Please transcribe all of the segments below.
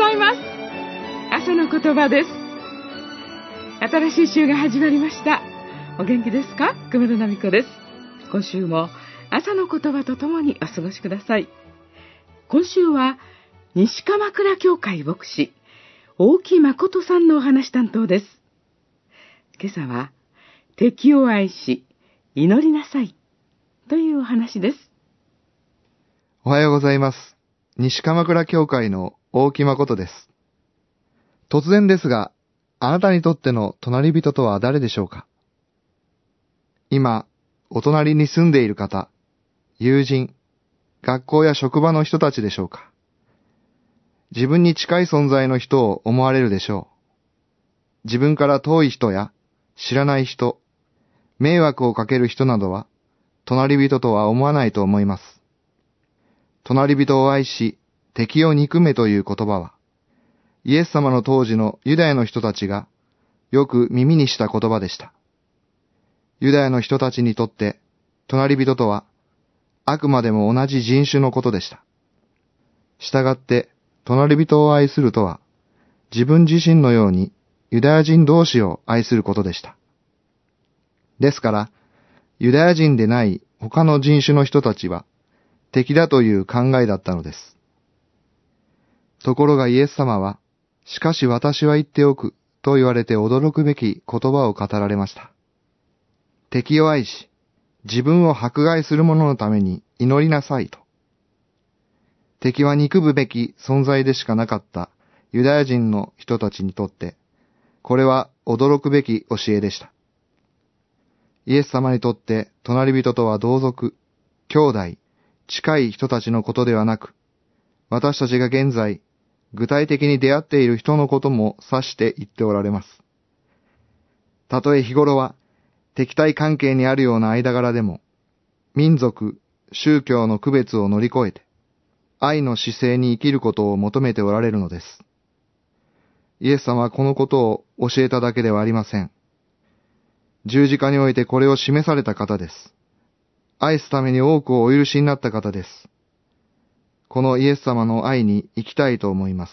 ざいます。朝の言葉です。新しい週が始まりました。お元気ですか？久米田奈美子です。今週も朝の言葉とともにお過ごしください。今週は西鎌倉教会牧師大木誠さんのお話担当です。今朝は敵を愛し祈りなさいというお話です。 おはようございます。西鎌倉教会の大木誠です。突然ですが、あなたにとっての隣人とは誰でしょうか？今、お隣に住んでいる方、友人、学校や職場の人たちでしょうか？自分に近い存在の人を思われるでしょう。自分から遠い人や知らない人、迷惑をかける人などは、隣人とは思わないと思います。隣人を愛し、敵を憎めという言葉は、イエス様の当時のユダヤの人たちがよく耳にした言葉でした。ユダヤの人たちにとって、隣人とは、あくまでも同じ人種のことでした。したがって、隣人を愛するとは、自分自身のようにユダヤ人同士を愛することでした。ですから、ユダヤ人でない他の人種の人たちは敵だという考えだったのです。ところがイエス様は、しかし私は言っておくと言われて驚くべき言葉を語られました。敵を愛し、自分を迫害する者のために祈りなさいと。敵は憎むべき存在でしかなかったユダヤ人の人たちにとって、これは驚くべき教えでした。イエス様にとって隣人とは同族、兄弟、近い人たちのことではなく、私たちが現在、具体的に出会っている人のことも指して言っておられます。たとえ日頃は敵対関係にあるような間柄でも、民族、宗教の区別を乗り越えて、愛の姿勢に生きることを求めておられるのです。イエス様はこのことを教えただけではありません。十字架においてこれを示された方です。愛すために多くをお許しになった方です。このイエス様の愛に生きたいと思います。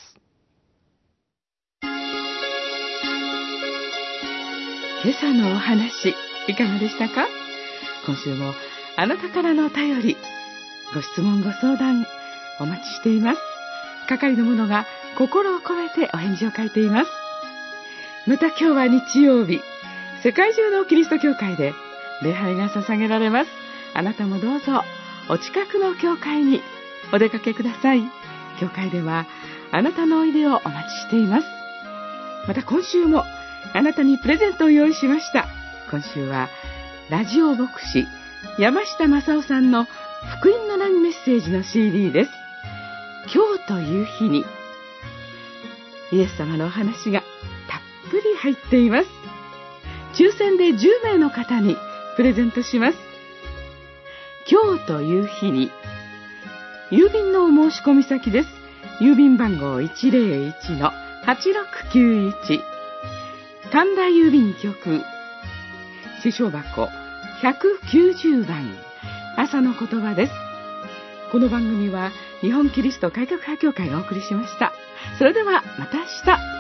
今朝のお話、いかがでしたか？今週もあなたからのお便り、ご質問ご相談、お待ちしています。係の者が心を込めてお返事を書いています。また今日は日曜日、世界中のキリスト教会で礼拝が捧げられます。あなたもどうぞお近くの教会にお出かけください。教会ではあなたのおいでをお待ちしています。また今週もあなたにプレゼントを用意しました。今週はラジオ牧師山下正夫さんの福音の波メッセージの CD です。今日という日にイエス様のお話がたっぷり入っています。抽選で10名の方にプレゼントします。今日という日に、郵便のお申し込み先です。郵便番号 101-8691 神田郵便局支所箱190番、朝の言葉です。この番組は日本キリスト改革派協会がお送りしました。それではまた明日。